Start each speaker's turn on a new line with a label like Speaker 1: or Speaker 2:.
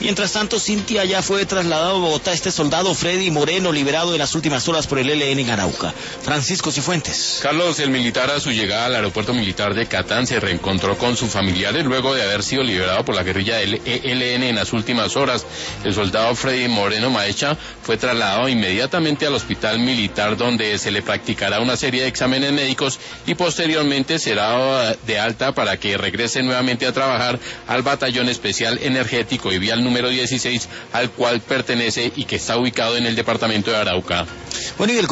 Speaker 1: Mientras tanto, Cintia, ya fue trasladado a Bogotá este soldado Freddy Moreno, liberado en las últimas horas por el ELN en Arauca. Francisco Cifuentes.
Speaker 2: Carlos, el militar a su llegada al aeropuerto militar de Catán se reencontró con sus familiares luego de haber sido liberado por la guerrilla del ELN en las últimas horas. El soldado Freddy Moreno Maecha fue trasladado inmediatamente al hospital militar, donde se le practicará una serie de exámenes médicos y posteriormente será de alta para que regrese nuevamente a trabajar al Batallón Especial Energético y Vial número 16, al cual pertenece y que está ubicado en el departamento de Arauca.
Speaker 1: Bueno, y el